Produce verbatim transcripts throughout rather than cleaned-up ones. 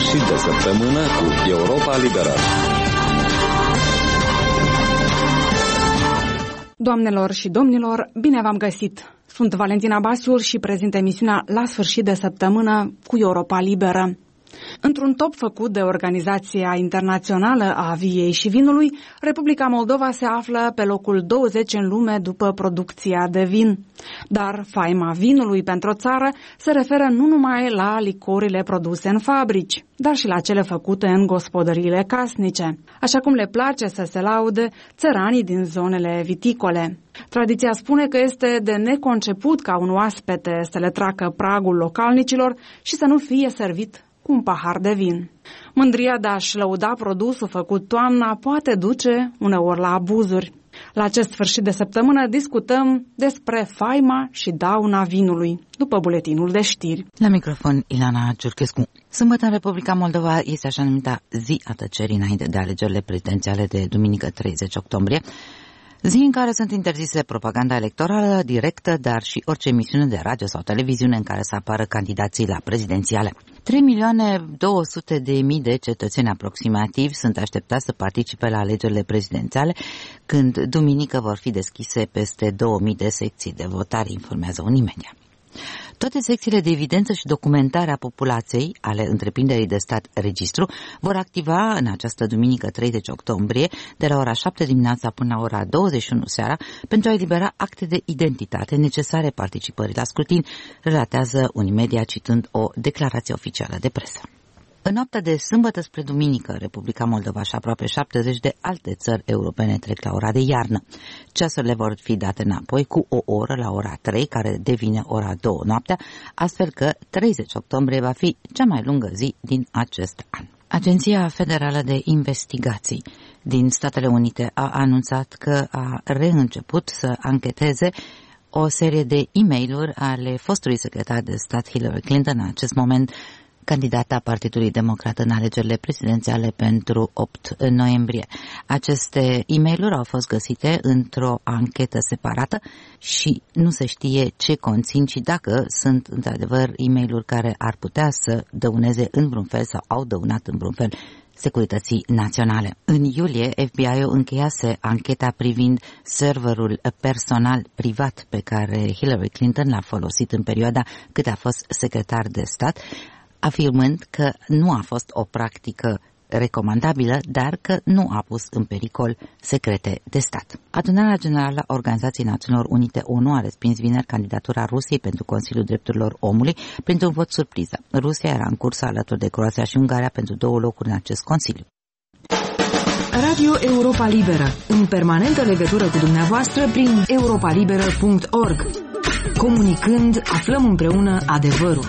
sfârșit de săptămână cu Europa Liberă. Doamnelor și domnilor, bine v-am găsit! Sunt Valentina Basiur și prezint emisiunea La sfârșit de săptămână cu Europa Liberă. Într-un top făcut de Organizația Internațională a Viei și Vinului, Republica Moldova se află pe locul douăzeci în lume după producția de vin. Dar faima vinului pentru o țară se referă nu numai la licorile produse în fabrici, dar și la cele făcute în gospodăriile casnice, așa cum le place să se laude țăranii din zonele viticole. Tradiția spune că este de neconceput ca un oaspete să le treacă pragul localnicilor și să nu fie servit cu un pahar de vin. Mândria de a-și lăuda produsul făcut toamna poate duce uneori la abuzuri. La acest sfârșit de săptămână discutăm despre faima și dauna vinului, după buletinul de știri. La microfon, Ilana Ciurchescu. Sâmbătă în Republica Moldova este așa numita zi a tăcerii înainte de alegerile prezidențiale de duminică treizeci octombrie, zi în care sunt interzise propaganda electorală directă, dar și orice emisiune de radio sau televiziune în care să apară candidații la prezidențiale. trei milioane două sute de mii de cetățeni aproximativ sunt așteptați să participe la alegerile prezidențiale, când duminică vor fi deschise peste două mii de secții de votare, informează Unimedia. Toate secțiile de evidență și documentare a populației ale întreprinderii de stat Registru vor activa în această duminică treizeci octombrie de la ora șapte dimineața până la ora douăzeci și unu seara pentru a elibera acte de identitate necesare participării la scrutin, relatează Unimedia citând o declarație oficială de presă. În noaptea de sâmbătă spre duminică, Republica Moldova și aproape șaptezeci de alte țări europene trec la ora de iarnă. Ceasurile vor fi date înapoi cu o oră la ora trei, care devine ora doi noaptea, astfel că treizeci octombrie va fi cea mai lungă zi din acest an. Agenția Federală de Investigații din Statele Unite a anunțat că a reînceput să ancheteze o serie de e-mail-uri ale fostului secretar de stat Hillary Clinton, în acest moment candidata Partidului Democrat în alegerile prezidențiale pentru opt noiembrie. Aceste e-mail-uri au fost găsite într-o anchetă separată și nu se știe ce conțin și dacă sunt într-adevăr e-mail-uri care ar putea să dăuneze în vreun fel sau au dăunat în vreun fel securității naționale. În iulie, F B I-ul încheiase ancheta privind serverul personal privat pe care Hillary Clinton l-a folosit în perioada cât a fost secretar de stat, afirmând că nu a fost o practică recomandabilă, dar că nu a pus în pericol secrete de stat. Adunarea Generală a Organizației Națiunilor Unite O N U a respins vineri candidatura Rusiei pentru Consiliul Drepturilor Omului printr-un vot surpriză. Rusia era în cursă alături de Croația și Ungaria pentru două locuri în acest Consiliu. Radio Europa Liberă, în permanentă legătură cu dumneavoastră prin europa liberă punct org. Comunicând, aflăm împreună adevărul.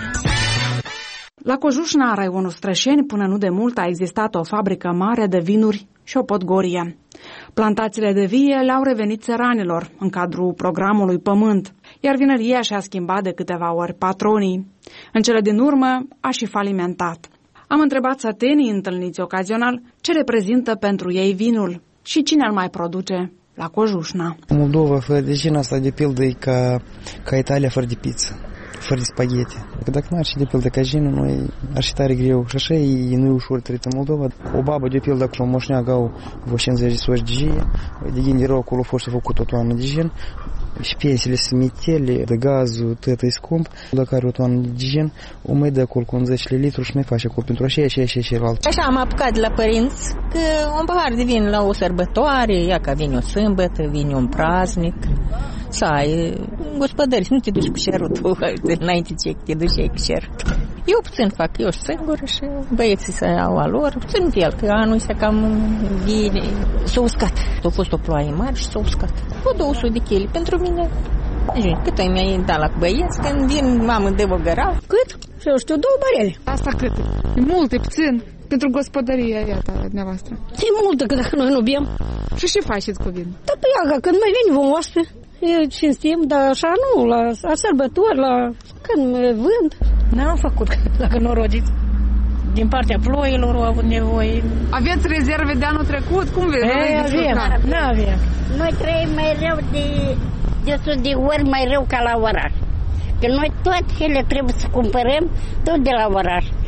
La Cojușna, raionul Strășeni, până nu de mult a existat o fabrică mare de vinuri și o podgorie. Plantațiile de vie le-au revenit țăranilor în cadrul programului Pământ, iar vinăria și-a schimbat de câteva ori patronii. În cele din urmă a și falimentat. Am întrebat sătenii întâlniți ocazional ce reprezintă pentru ei vinul și cine îl mai produce la Cojușna. Moldova, fără de gin asta, de pildă, e ca, ca Italia fără de pizza, fără de spaghetti. Dacă nu ar fi de pildă ca jinul, noi ar fi tare greu. Și așa e, nu e ușor trăit în Moldova. O babă, de pildă, dacă o moșneagă au cincizeci de soși de gin, de ghin de rău acolo a fost făcut o toamnă de gin, și pensiile smitele, de gazul, tot e scump. Dacă are o toamnă de gin, o mai dă acolo cu zece litri și mai face acolo pentru așa, așa, așa, așa, alt. Așa am apucat de la părinți că un pahar de vin la o sărbătoare, ia ca vine o sâmbătă, vine un praznic, să ai gospodări, nu te duci cu șerutul, înainte ce te duci cu șerutul. Eu puțin fac, eu singură și băieții să iau a lor, puțin fel, că anul ăsta cam vine, s-a uscat. A fost o ploaie mare și s-a uscat. O două sute de chili pentru mine. Cât ai mi-ai dat la băieți, când vin mamă de văgăra? Cât? Și eu știu, două barele. Asta cât? E mult, e puțin. Pentru gospodăria, iată, dumneavoastră. E multă, că dacă noi nu bem. Și ce faceți cu vin? Da, pe ea, când mai vine vom oaspe, eu cinstim, dar așa nu, la, la sărbători, la când vând. N-am făcut, dacă nu rodiți. Din partea ploilor au avut nevoie. Aveți rezerve de anul trecut? Cum vezi? Ei, avem, nu avem. Noi trăim mai rău de, de sus de ori mai rău ca la oraș. Că noi toate ele trebuie să cumpărăm tot de la oraș.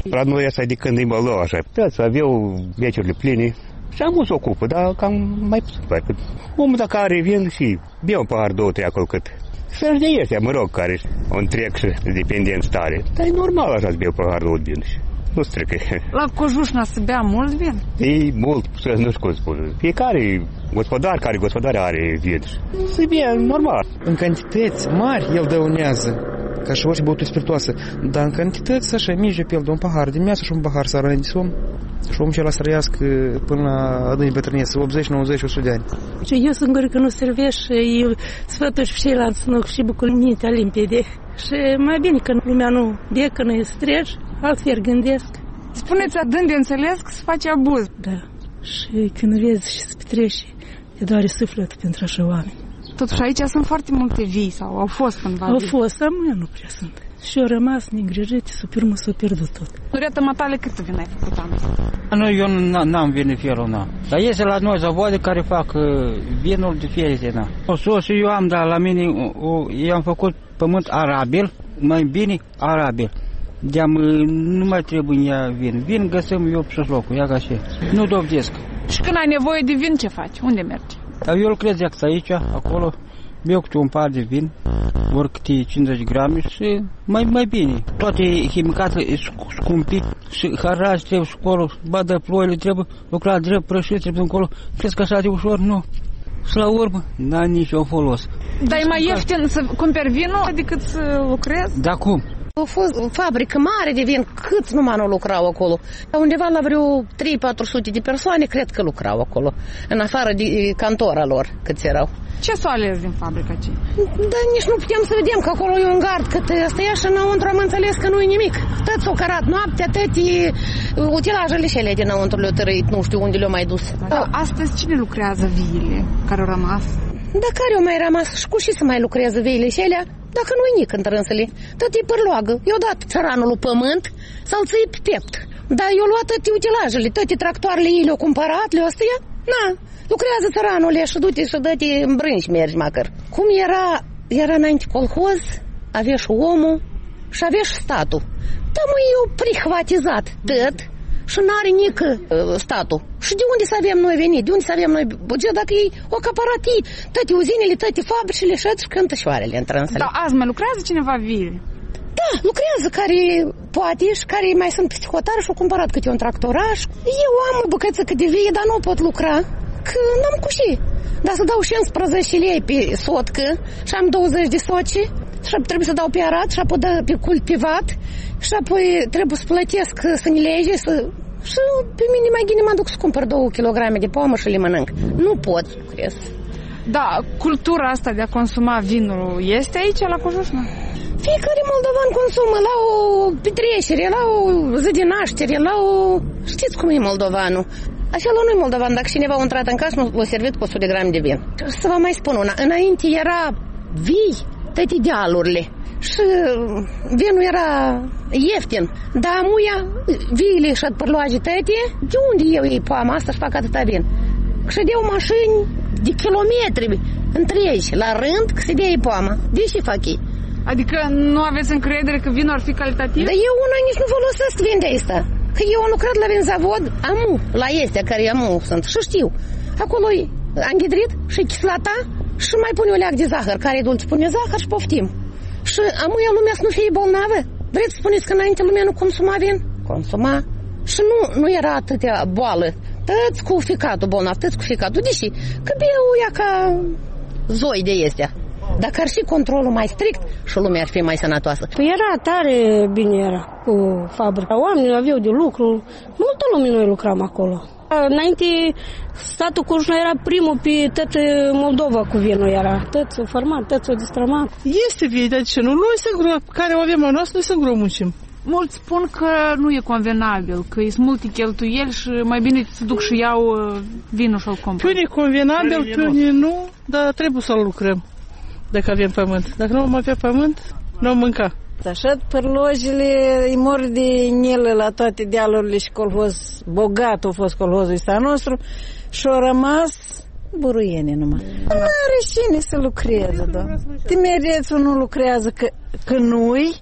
La noi asta e de când e Moldova, așa. Toți aveau meciurile pline și am să ocupă, dar cam mai puțin. Omul dacă are vin și bea un pahar, două, trei acolo cât. Să-și de ăștia, mă rog, care un trec și dependenți tare. Dar e normal așa să bea un pahar, două vin și nu strică. La Cojușna să bea mult vin? E mult, nu știu cum spun. Fiecare gospodar care gospodar are vin. Să bea normal. În cantități mari el dăunează, ca și orice băutură spiritoasă, dar în cantități așa mici, pe el de un pahar de miasă și un pahar seara de somn. Și omul acela să trăiască până la adânci bătrânețe, optzeci, nouăzeci, o sută de ani. Eu sunt gări că nu servești și eu sfătuși și ceilalți nu și bucur mintea limpede. Și mai bine că lumea nu bie, că nu e streci, altfel gândesc. Spuneți adânc de înțeles că se face abuz. Da. Și când vezi și se petrece, te doare sufletul pentru așa oameni. Totuși aici sunt foarte multe vii sau au fost cândva Au vii. fost, dar mâine nu prea sunt. Și au rămas negrijite, sub urmă s-au pierdut tot. Dureta matale cât vin ai făcut anul? Nu, eu n-am vin felul, n-am. Dar este la noi zavoade care fac vinul diferite, n-am. O sos eu am, dar la mine o, eu am făcut pământ arabil, mai bine arabil. De-am nu mai trebuie ea vin. Vin găsim eu pe locul, ia ca și. Nu dovedesc. Și când ai nevoie de vin, ce faci? Unde mergi? Dar eu lucrez aici, acolo, beau câte un par de vin, ori câte cincizeci de grame și mai, mai bine. Toate chimicatele scumpi și harați trebuie școlo, badă ploile, trebuie lucra drept, prășit, trebuie încolo. Crezi că așa de ușor? Nu. Și la urmă, n-a nicio folos. Dar e mai ieftin să cumperi vinul decât să lucrezi? Da cum? A fost o fabrică mare de vin, câți numai nu lucrau acolo. Undeva la vreo trei patru sute de persoane cred că lucrau acolo, în afară de cantora lor, câți erau. Ce s-o ales din fabrica aceea? Dar nici nu putem să vedem că acolo e un gard, cât stăia și înăuntru am înțeles că nu e nimic. Tot s-o cărat noaptea, tăti utilajele și ele dinăuntru le-au tărăit, nu știu unde le-au mai dus. Da, da. Astăzi cine lucrează viile care au rămas? Da, care au mai rămas și cu și să mai lucrează viile și alea? Dacă nu-i nic în trânsele, tot e părloagă. I-au dat țăranul lui pământ să-l ții pe piept. Dar i-au luat toate utilajele, toate tractoarele ei le-au cumpărat, le-au astea. Na, lucrează țăranul și du-te și dă-te în brânci mergi măcar. Cum era, era înainte colhoz, avea și omul și avea și statul. Dar mă, eu prihvatizat tot și n-are nică uh, statul. Și de unde să avem noi venit? De unde să avem noi buget dacă ei o caparat ei toate uzinele, toate fabricile și și cântă șoarele în trânsele. Dar azi mai lucrează cineva viile? Da, lucrează care poate și care mai sunt psihotari și au cumpărat câte un tractoraș. Eu am bucățică de vie, dar nu pot lucra, că n-am cu și. Dar să dau cincisprezece lei pe sotcă și am douăzeci de soci și trebuie să dau pe arat și apoi pe cultivat și apoi trebuie să plătesc să ne lege să... Și pe mine mai gine mă duc să cumpăr două kilograme de pomă și le mănânc. Nu pot să lucrez. Da, cultura asta de a consuma vinul este aici la Cojușna? Fiecare moldovan consumă la o petrecere, la o zi de naștere, la o... Știți cum e moldovanul? Așa nu e moldovan, dacă cineva a intrat în casă, nu l-a servit cu o sută de grame de vin. Să vă mai spun una, înainte era vii, toate dealurile. Și vinul era ieftin, dar muia viile și părloage tăte, de unde eu iei poama asta și fac atâta vin? Ședeau mașini de kilometri întregi la rând că se dea ei poama. De ce fac ei? Adică nu aveți încredere că vinul ar fi calitativ? Dar eu una nici nu folosesc vin de asta. Că eu am lucrat la vinzavod, amu, la este, care amu sunt, și știu. Acolo e anghidrit și chislata și mai pune o leac de zahăr, care e dulce, pune zahăr și poftim. Și amuia lumea să nu fie bolnavă? Vreți să spuneți că înainte lumea nu consuma vin? Consuma. Și nu, nu era atâtea boală. Tăți cu ficatul bolnav, tăți cu ficatul. Deși, că beau ea ca zoi de este. Dacă ar fi controlul mai strict și lumea ar fi mai sănătoasă. Păi era tare bine era cu fabrica. Oamenii aveau de lucru. Multă lume noi lucram acolo. Înainte, statul Cojușna era primul pe tot Moldova cu vinul era. Toți o format, toți o distramat. Este vie, dar ce nu? Noi singură, care o avem a noastră, noi singură muncim. Mulți spun că nu e convenabil, că sunt multe cheltuieli și mai bine să duc și iau vinul și-l cumpăr. Pe unii convenabil, pe unii nu, dar trebuie să-l lucrăm dacă avem pământ. Dacă nu am avea pământ, nu am mânca. Așa, părlojile îi mor de nilă la toate dealurile și colhoz, bogat a fost colhozul ăsta nostru și au rămas buruiene numai. Nu are cine să lucreze, da. Timerețul nu lucrează că, că nu-i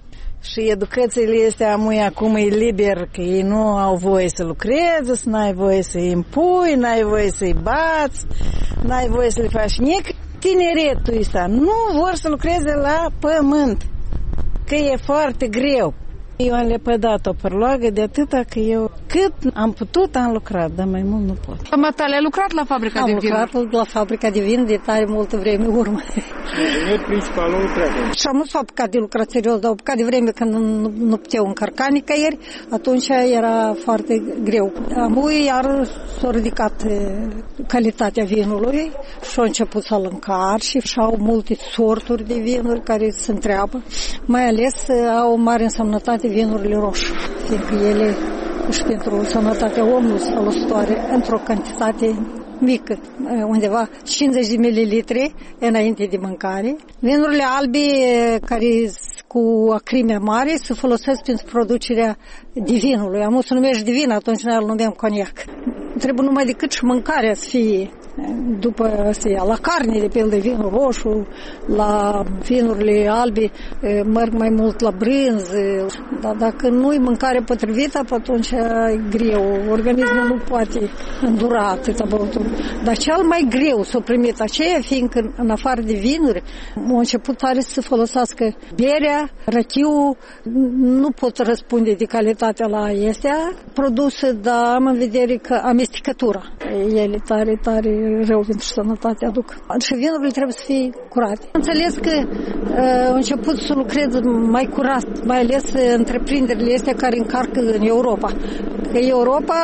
Și educațiile astea amui acum e liber, că ei nu au voie să lucreze, să n-ai voie să-i impui, n-ai voie să-i bați, n-ai voie să le faci nic. Tineretul ăsta nu vor să lucreze la pământ, că e foarte greu. Eu am lepădat o părloagă de atâta că eu cât am putut am lucrat, dar mai mult nu pot. Matale, ai lucrat la fabrica am de vin? Am lucrat la fabrica de vin de tare multă vreme urmă. Și principalul lucrat. Și am nu s-a apucat de lucrat serios, dar apucat de vreme când nu, nu, nu puteau încărca nicăieri, atunci era foarte greu. Apoi iar s-a ridicat calitatea vinului și au început să-l încar și au multe sorturi de vinuri care se întreabă. Mai ales au mare însemnătate vinurile roșii, fiindcă ele și pentru sănătatea omului sunt folositoare într-o cantitate mică, undeva cincizeci de mililitri înainte de mâncare. Vinurile albe care cu acrime mare se folosesc pentru producerea de vinului. Am să numești de vin, atunci noi îl numim coniac. Trebuie numai decât și mâncarea să fie după astea, la carne, de pildă vinul roșu, la vinurile albe, merg mai mult la brânză, dar dacă nu-i mâncare potrivită, atunci e greu. Organismul nu poate îndura atâta băutură. Dar cel mai greu s-a primit aceea, fiindcă în afară de vinuri, au început tare să folosească berea, rachiul, nu pot răspunde de calitatea la astea produse, dar am în vedere că amestecătura. Ele tare, tare rău pentru sănătate aduc. Și vinurile trebuie să fie curate. Am înțeles că uh, au început să lucreze mai curat, mai ales întreprinderile astea care încarcă în Europa. Că Europa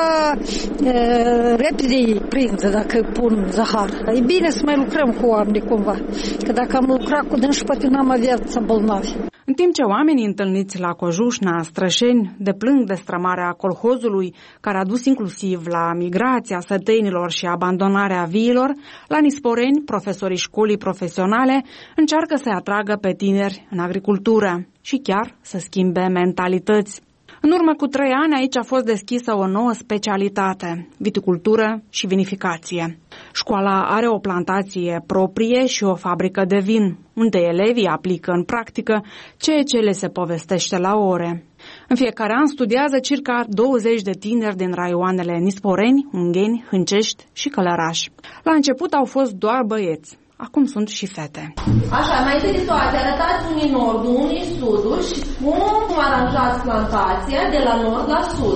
uh, repede îi prinde dacă pun zahar. E bine să mai lucrăm cu oameni cumva. Că dacă am lucrat cu dânsi, poate n-am avea bolnavi. În timp ce oamenii întâlniți la Cojușna, Strășeni, deplâng destrămarea colhozului, care a dus inclusiv la migrația sătăinilor și abandonarea viilor, la Nisporeni, profesorii școlii profesionale încearcă să atragă pe tineri în agricultură și chiar să schimbe mentalități. În urmă cu trei ani aici a fost deschisă o nouă specialitate, viticultură și vinificație. Școala are o plantație proprie și o fabrică de vin, unde elevii aplică în practică ceea ce le se povestește la ore. În fiecare an studiază circa douăzeci de tineri din raioanele Nisporeni, Ungheni, Hâncești și Călăraș. La început au fost doar băieți. Acum sunt și fete. Așa, mai întâi de toate, arătați unii nordul, unii sudul și cum aranjați plantația de la nord la sud.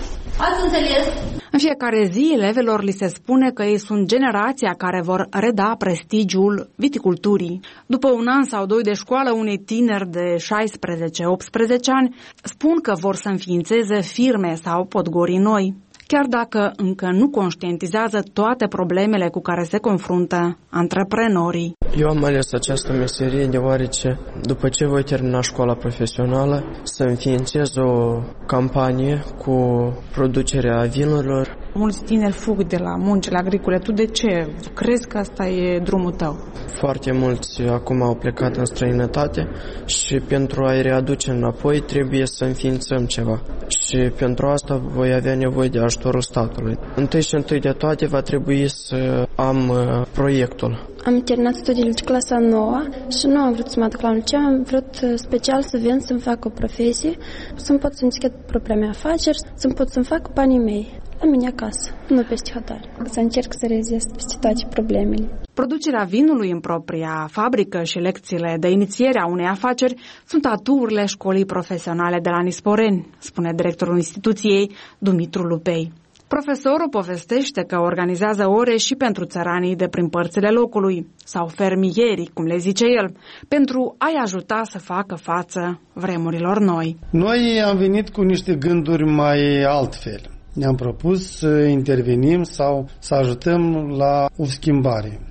Ați înțeles? În fiecare zi, elevelor li se spune că ei sunt generația care vor reda prestigiul viticulturii. După un an sau doi de școală, unei tineri de șaisprezece optsprezece ani spun că vor să înființeze firme sau podgorii noi, chiar dacă încă nu conștientizează toate problemele cu care se confruntă antreprenorii. Eu am ales această meserie deoarece, după ce voi termina școala profesională, să înființez o campanie cu producerea vinurilor. Mulți tineri fug de la muncile agricole. Tu de ce? Crezi că asta e drumul tău? Foarte mulți acum au plecat în străinătate și pentru a-i readuce înapoi trebuie să înființăm ceva. Și pentru asta voi avea nevoie de ajutorul statului. Întâi și întâi de toate va trebui să am uh, proiectul. Am terminat studiile de clasa nouă și nu am vrut să mă duc la un liceu, am vrut special să vin să-mi fac o profesie, să-mi pot să închid propria mea afaceri, să-mi pot să-mi fac banii mei la mine acasă, nu peste hotare. Să încerc să rezist peste toate problemele. Producerea vinului în propria fabrică și lecțiile de inițiere a unei afaceri sunt aturile școlii profesionale de la Nisporeni, spune directorul instituției, Dumitru Lupei. Profesorul povestește că organizează ore și pentru țăranii de prin părțile locului, sau fermierii, cum le zice el, pentru a-i ajuta să facă față vremurilor noi. Noi am venit cu niște gânduri mai altfel. Ne-am propus să intervenim sau să ajutăm la o schimbare.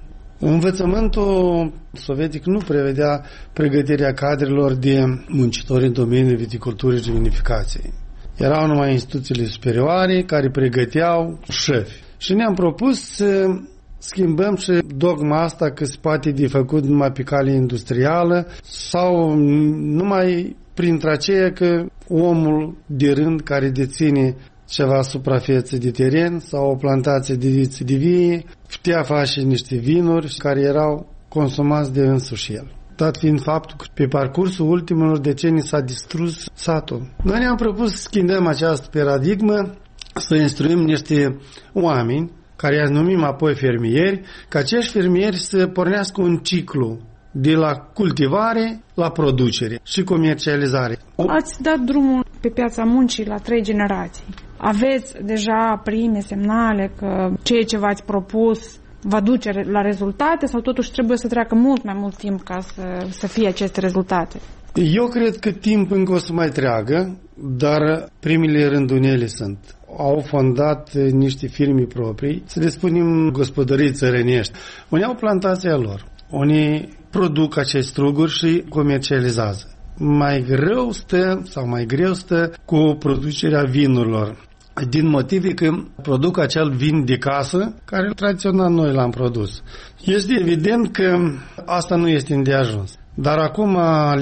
Învățământul sovietic nu prevedea pregătirea cadrelor de muncitori în domeniul viticulturii și vinificației. Erau numai instituțiile superioare care pregăteau șefi. Și ne-am propus să schimbăm și dogma asta că se poate de făcut numai pe cale industrială sau numai printre aceea că omul de rând care deține ceva suprafețe de teren sau o plantație de viță de vie putea face niște vinuri care erau consumați de însuși el. dat fiind faptul că pe parcursul ultimelor decenii s-a distrus satul. Noi ne-am propus să schimbăm această paradigmă, să instruim niște oameni, care i-a numim apoi fermieri, ca acești fermieri să pornească un ciclu de la cultivare la producere și comercializare. Ați dat drumul pe piața muncii la trei generații. Aveți deja prime semnale că ceea ce v-ați propus va duce la rezultate sau totuși trebuie să treacă mult mai mult timp ca să, să fie aceste rezultate? Eu cred că timp încă o să mai treacă, dar primele rândunele sunt. Au fondat niște firme proprii, să le spunem gospodării țărănești. Unii au plantația lor, unii produc acești struguri și comercializează. Mai greu stă sau mai greu stă cu producerea vinurilor, din motive că produc acel vin de casă care tradițional noi l-am produs. Este evident că asta nu este îndeajuns. Dar acum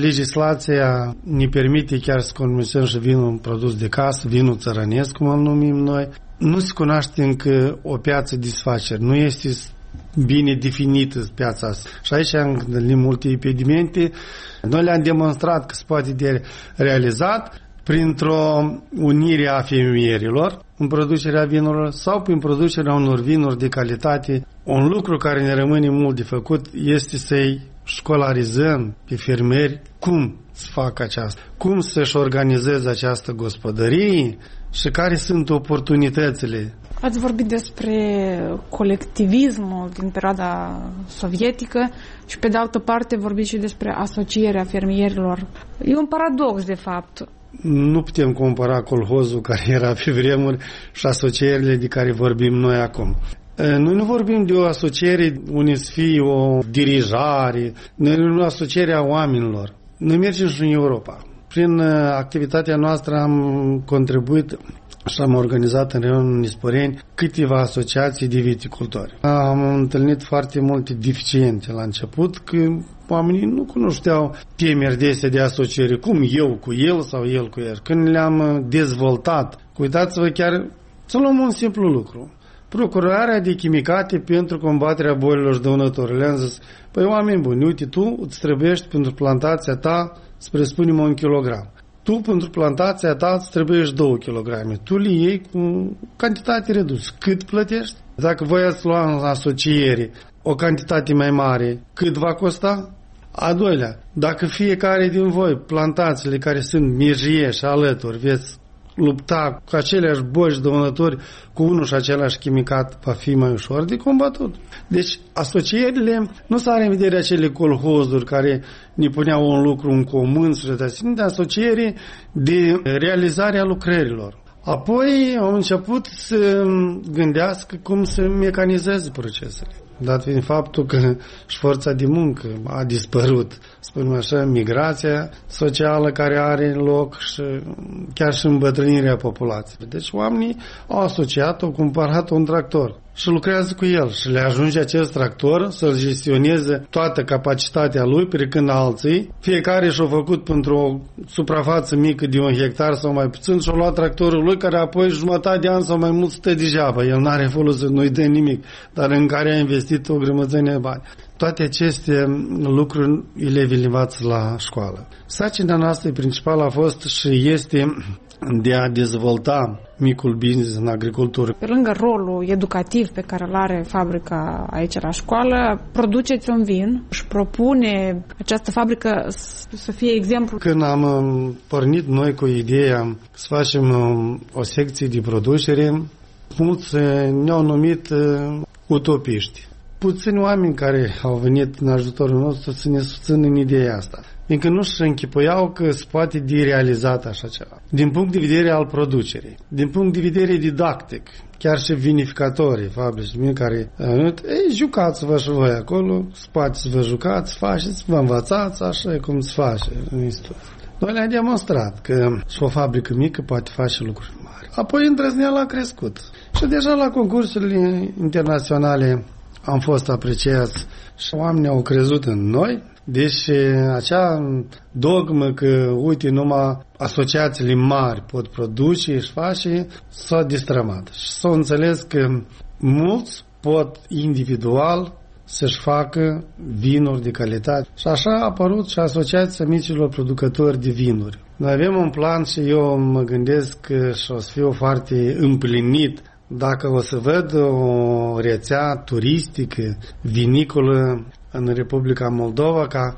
legislația ne permite chiar să comercializăm și vinul produs de casă, vinul țărănesc, cum îl numim noi. Nu se cunoaște încă o piață de desfaceri, nu este bine definită piața asta. Și aici întâlnim multe impedimente. Noi le-am demonstrat că se poate de realizat printr-o unire a fermierilor în producerea vinurilor sau prin producerea unor vinuri de calitate. Un lucru care ne rămâne mult de făcut este să-i școlarizăm pe fermieri cum să facă aceasta, cum să-și organizeze această gospodărie și care sunt oportunitățile. Ați vorbit despre colectivismul din perioada sovietică și pe de altă parte vorbiți și despre asocierea fermierilor. E un paradox de fapt. Nu putem compara colhozul care era pe vremuri și asocierile de care vorbim noi acum. Noi nu vorbim de o asociere unde să fie o dirijare, noi nu o asociere a oamenilor. Noi mergem și în Europa. Prin activitatea noastră am contribuit și am organizat în reionul Nisporeni câteva asociații de viticultori. Am întâlnit foarte multe deficiente la început, că oamenii nu cunoșteau temeri de astea de asociere, cum eu cu el sau el cu el. Când le-am dezvoltat, uitați-vă chiar, să luăm un simplu lucru. Procurarea de chimicate pentru combaterea bolilor dăunătoare. Le-am zis, păi oameni buni, uite, tu îți trebuiești pentru plantația ta, să presupunem un kilogram. Tu pentru plantația ta îți trebuiești două kilograme. Tu le iei cu cantitate redusă. Cât plătești? Dacă voi ați lua în asociere o cantitate mai mare, cât va costa? A doilea, dacă fiecare din voi, plantațiile care sunt mirjie și alături, veți lupta cu aceleași boli dăunători cu unul și același chimicat, va fi mai ușor de combatut. Deci asocierile nu s-ar în vedere acele colhozuri care ne puneau un lucru în comun, de asociere de realizarea lucrărilor. Apoi au început să gândească cum să mecanizeze procesele. Dat fiind faptul că și forța de muncă a dispărut, spunem așa, migrația socială care are loc și chiar și îmbătrânirea populației. Deci oamenii au asociat, au cumpărat un tractor și lucrează cu el și le ajunge acest tractor să-l gestioneze toată capacitatea lui, pe când alții, fiecare și-a făcut pentru o suprafață mică de un hectar sau mai puțin și-a luat tractorul lui, care apoi jumătate de an sau mai mult stă degeaba. El n-are folos, nu-i dă nimic, dar în care a investit o grămățenie de bani. Toate aceste lucruri elevii le învață la școală. Sarcina noastră principală a fost și este de a dezvolta micul business în agricultură. Pe lângă rolul educativ pe care îl are fabrica aici la școală, produceți un vin și propune această fabrică să fie exemplu. Când am pornit noi cu ideea să facem o secție de producere, mulți ne-au numit utopiști. Puțini oameni care au venit în ajutorul nostru să ne susțină în ideea asta, fiindcă nu și închipuiau că se poate de realizat așa ceva. Din punct de vedere al producerii, din punct de vedere didactic, chiar și vinificatorii, fabrici care ei, jucați-vă și voi acolo, spate să vă jucați, faceți, vă învățați, așa e cum se face în istorie. Noi le-am demonstrat că și o fabrică mică poate face lucruri mari. Apoi îndrăzneala a crescut și deja la concursurile internaționale am fost apreciați și oamenii au crezut în noi, deci acea dogmă că, uite, numai asociațiile mari pot produce și face, s-a destrămat. Și s-a înțeles că mulți pot individual să-și facă vinuri de calitate. Și așa a apărut și Asociația Micilor Producători de Vinuri. Noi avem un plan și eu mă gândesc că și o să fiu foarte împlinit dacă o să văd o rețea turistică, vinicolă în Republica Moldova, ca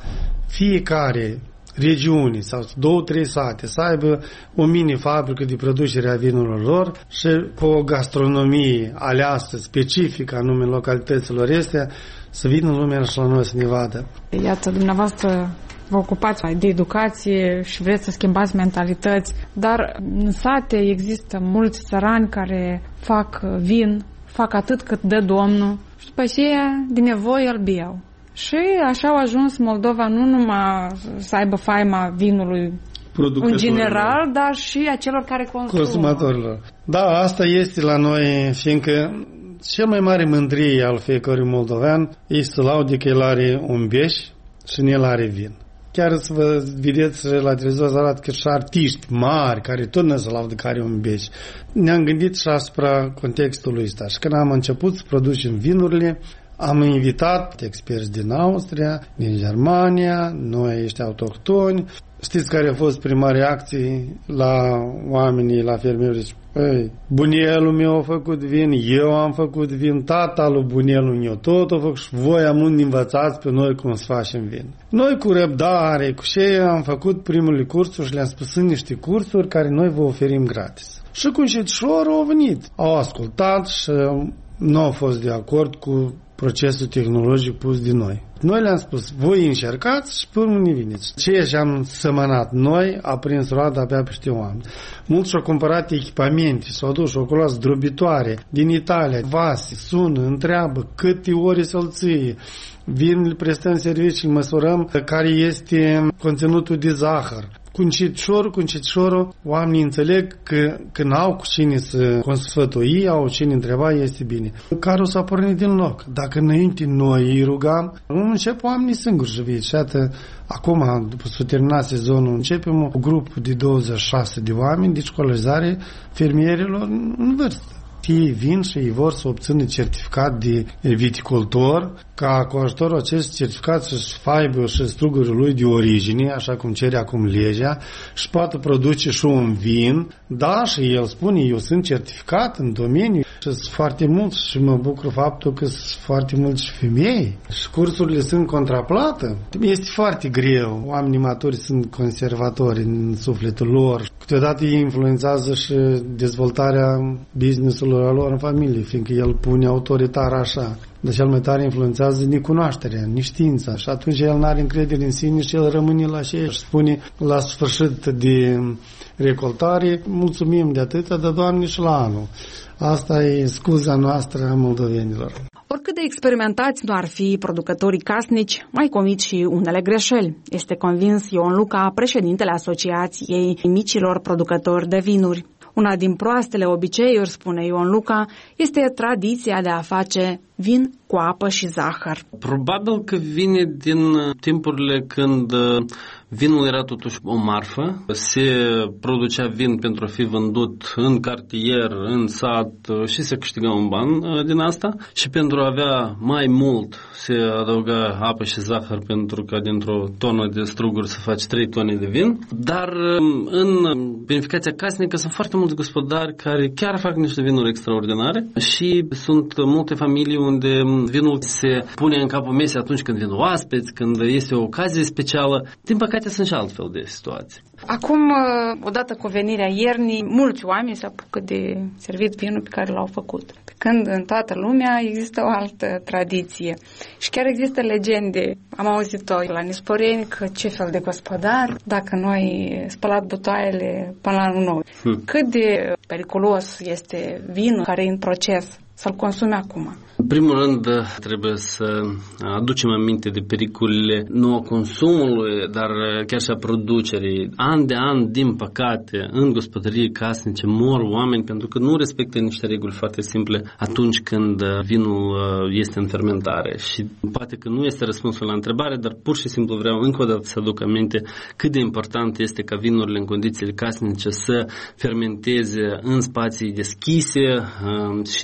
fiecare regiuni sau două, trei sate să aibă o mini-fabrică de producere a vinurilor lor și cu o gastronomie aleasă, specifică anume localităților astea, să vină lumea și la noi să ne vadă. Iată, dumneavoastră vă ocupați de educație și vreți să schimbați mentalități, dar în sate există mulți țărani care fac vin, fac atât cât dă Domnul și după aceea, de nevoie, îl beau. Și așa au ajuns Moldova nu numai să aibă faima vinului în general, dar și a celor care consumă. Consumatorilor. Da, asta este la noi, fiindcă cel mai mare mândrie al fiecărui moldovean este să laude că el are un beș și nu el are vin. Chiar să vă vedeți la televizor să arată că și artiști mari care tot nu se laudă că are un beș. Ne-am gândit și asupra contextului ăsta. Și când am început să producem vinurile, am invitat experți din Austria, din Germania, noi ești autohtoni. Știți care a fost prima reacție la oamenii, la fermieri? Păi, bunelul meu a făcut vin, eu am făcut vin, tata lui bunelul meu tot a făcut și voi am învățați pe noi cum să facem vin. Noi cu răbdare, cu ce am făcut primele cursuri și le-am spus în niște cursuri care noi vă oferim gratis. Și cu încetșor au venit, au ascultat și nu au fost de acord cu procesul tehnologic pus de noi. Noi le-am spus, voi încercați și pe urmă ne veniți. Ceea ce am sămănat noi a prins roada abia peste oameni. Mulți și-au cumpărat echipamente, s-au dus și-au culat zdrobitoare din Italia, vase, sună, întreabă câte ore să-l ție. Vin, le prestăm servicii, măsurăm care este conținutul de zahăr. Cu încetșor, cu încetșorul, oamenii înțeleg că când au cu cine să consfătui, au cine întreba, este bine. Carul s-a pornit din loc. Dacă înainte noi îi rugam, încep oamenii singuri să vii. Și atât, acum, după să termina sezonul, începem un grup de douăzeci și șase de oameni de școlarizare fermierilor în vârstă. Ei vin și ei vor să obțină certificat de viticultor, ca cu ajutorul acest certificat să-și faibă și strugurul lui de origine, așa cum cere acum legea, și poate produce și un vin. Da, și el spune, eu sunt certificat în domeniu și sunt foarte mulți și mă bucur faptul că sunt foarte mulți și femei și cursurile sunt contraplată. Este foarte greu. Oamenii maturi sunt conservatori în sufletul lor. Câteodată ei influențează și dezvoltarea business-ului lor în familie, fiindcă el pune autoritar așa. Dar cel mai tare influențează necunoașterea, neștiința. Și atunci el n-are încredere în sine și el rămâne la ce și spune la sfârșit de recoltare, mulțumim de atâta, dar Doamne și la anul. Asta e scuza noastră a moldovenilor. Oricât de experimentați nu ar fi producătorii casnici, mai comit și unele greșeli. Este convins Ion Luca, președintele Asociației Micilor Producători de Vinuri. Una din proastele obiceiuri, spune Ion Luca, este tradiția de a face vin cu apă și zahăr. Probabil că vine din timpurile când vinul era totuși o marfă, se producea vin pentru a fi vândut în cartier, în sat și se câștiga un ban din asta și pentru a avea mai mult se adăuga apă și zahăr pentru ca dintr-o tonă de struguri să faci trei tone de vin, dar în vinificația casnică sunt foarte mulți gospodari care chiar fac niște vinuri extraordinare și sunt multe familii unde vinul se pune în capul mesei atunci când vin oaspeți, când este o ocazie specială. Din păcate sunt și altfel de situații. Acum, odată cu venirea iernii, mulți oameni se apucă de servit vinul pe care l-au făcut. Pe când în toată lumea există o altă tradiție. Și chiar există legende. Am auzit-o la Nisporeni că ce fel de gospodar, dacă noi spălat butoaiele până la anul nou. Hmm. Cât de periculos este vinul care e în proces să-l consume acum? În primul rând, trebuie să aducem aminte de pericolele nu a consumului, dar chiar și a producerii. An de an, din păcate, în gospodării casnice mor oameni pentru că nu respectă niște reguli foarte simple atunci când vinul este în fermentare. Și poate că nu este răspunsul la întrebare, dar pur și simplu vreau încă o dată să aduc aminte cât de important este ca vinurile în condițiile casnice să fermenteze în spații deschise și dacă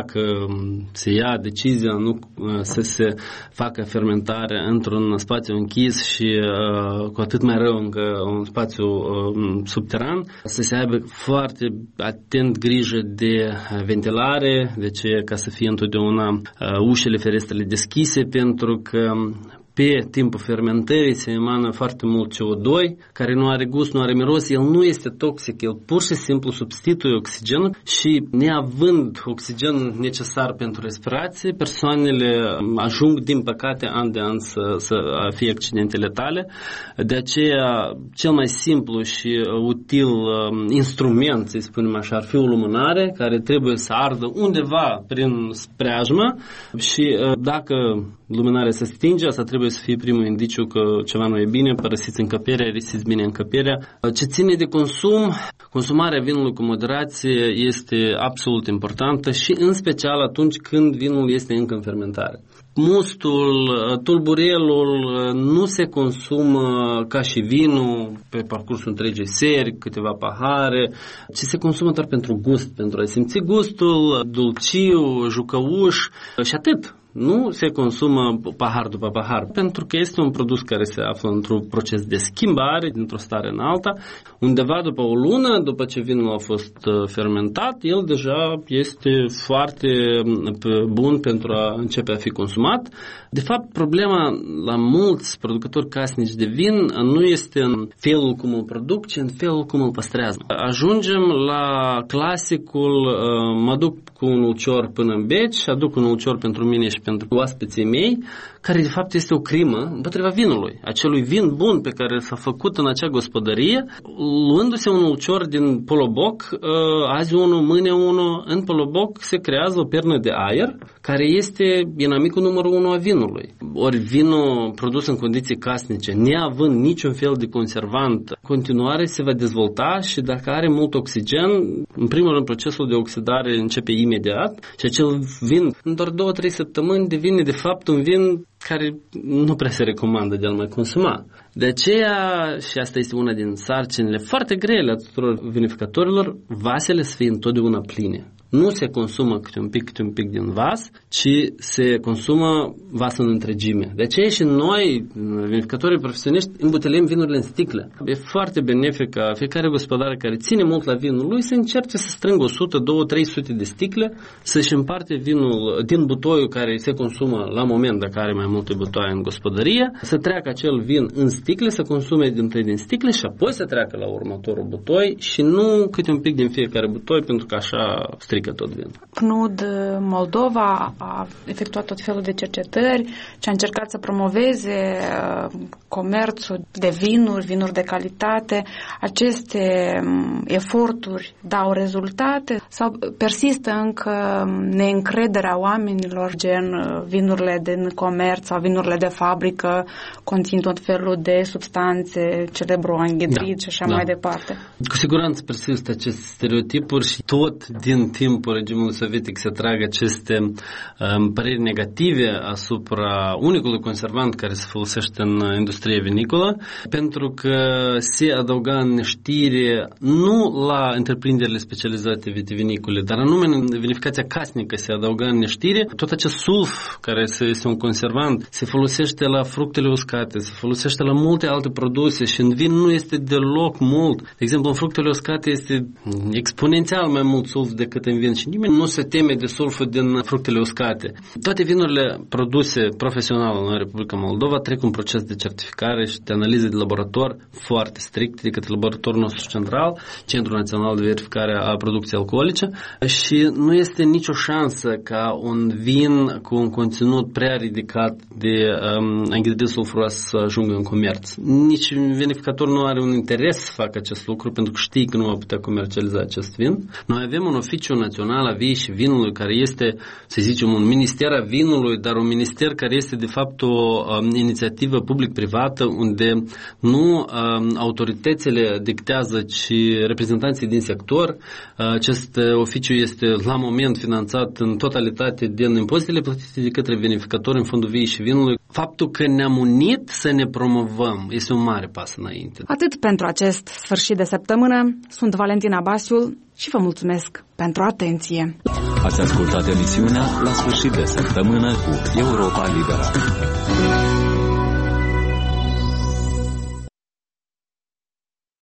dacă se ia decizia nu să se facă fermentare într-un spațiu închis și cu atât mai rău încă un spațiu subteran, să se aibă foarte atent grijă de ventilare, de ce ca să fie întotdeauna ușile, ferestrele deschise, pentru că pe timpul fermentării se emană foarte mult C O doi, care nu are gust, nu are miros, el nu este toxic, el pur și simplu substituie oxigenul și neavând oxigen necesar pentru respirație, persoanele ajung, din păcate, an de an să, să fie accidente letale. De aceea, cel mai simplu și util instrument, să spunem așa, ar fi o lumânare care trebuie să ardă undeva prin preajmă și dacă luminarea se stinge, asta trebuie să fie primul indiciu că ceva nu e bine, părăsiți încăperea, risiți bine încăperea. Ce ține de consum, consumarea vinului cu moderație este absolut importantă și în special atunci când vinul este încă în fermentare. Mustul, tulburelul nu se consumă ca și vinul pe parcursul întregii seri, câteva pahare, ci se consumă doar pentru gust, pentru a simți gustul, dulciu, jucăuș și atât. Nu se consumă pahar după pahar, pentru că este un produs care se află într-un proces de schimbare, dintr-o stare în alta. Undeva după o lună, după ce vinul a fost fermentat, el deja este foarte bun pentru a începe a fi consumat. De fapt, problema la mulți producători casnici de vin nu este în felul cum îl produc, ci în felul cum îl păstrează. Ajungem la clasicul, mă duc cu un ulcior până în beci, aduc un ulcior pentru mine și pentru oaspeții mei, care de fapt este o crimă împotriva vinului, acelui vin bun pe care s-a făcut în acea gospodărie, luându-se un ulcior din poloboc, azi unul, mâine unul, în poloboc se creează o pernă de aer, care este inamicul numărul unu a vinului. Ori vinul produs în condiții casnice, neavând niciun fel de conservant, continuare se va dezvolta și dacă are mult oxigen, în primul rând procesul de oxidare începe imediat și acel vin în doar două trei săptămâni devine de fapt un vin care nu prea se recomandă de a-l mai consuma. De aceea, și asta este una din sarcinile foarte grele a tuturor vinificatorilor, vasele să fie întotdeauna pline. Nu se consumă câte un pic, câte un pic din vas, ci se consumă vasul în întregime. De aceea și noi, vinificatorii profesioniști, îmbuteliem vinurile în sticle. E foarte benefic ca fiecare gospodar care ține mult la vinul lui să încerce să strângă o sută, două sute, trei sute de sticle, să-și împarte vinul din butoiul care se consumă la moment, dacă are mai multe butoaie în gospodărie, să treacă acel vin în sticle, să consume din tăi din sticle și apoi să treacă la următorul butoi și nu câte un pic din fiecare butoi, pentru că așa strică tot vin. C N U D Moldova a efectuat tot felul de cercetări și a încercat să promoveze comerțul de vinuri, vinuri de calitate. Aceste eforturi dau rezultate sau persistă încă neîncrederea oamenilor, gen vinurile din comerț sau vinurile de fabrică conțin tot felul de substanțe, celebroanghidrid da, și așa da. mai departe? Cu siguranță persistă aceste stereotipuri și tot din timpul regimului sovietic se trag aceste um, păreri negative asupra unicului conservant care se folosește în industria vinicolă, pentru că se adăuga în neștire nu la întreprinderile specializate vitivinicole, dar anume în vinificația casnică se adăuga în neștire tot acest sulf care este un conservant, se folosește la fructele uscate, se folosește la multe alte produse și în vin nu este deloc mult. De exemplu, în fructele uscate este exponențial mai mult sulf decât în vin și nimeni nu se teme de sulful din fructele uscate. Toate vinurile produse profesional în Republica Moldova trec un proces de certificare și de analize de laborator foarte strict de către laboratorul nostru central, Centrul Național de Verificare a Producției Alcoolice, și nu este nicio șansă ca un vin cu un conținut prea ridicat de um, anghidrid sulfuros să ajungă în comerț. Nici vinificator nu are un interes să facă acest lucru pentru că știe că nu va putea comercializa acest vin. Noi avem un oficiu național a viei și vinului care este, să zicem, un minister a vinului, dar un minister care este de fapt o um, inițiativă public-privată unde nu um, autoritățile dictează, ci reprezentanții din sector. Uh, acest oficiu este la moment finanțat în totalitate din impozitele plătite de către vinificatori în fondul viei și vinului. Faptul că ne-am unit să ne promovăm este un mare pas înainte. Atât pentru acest sfârșit de săptămână. Sunt Valentina Basiul și vă mulțumesc pentru atenție. Ați ascultat emisiunea La sfârșit de săptămână cu Europa Liberă.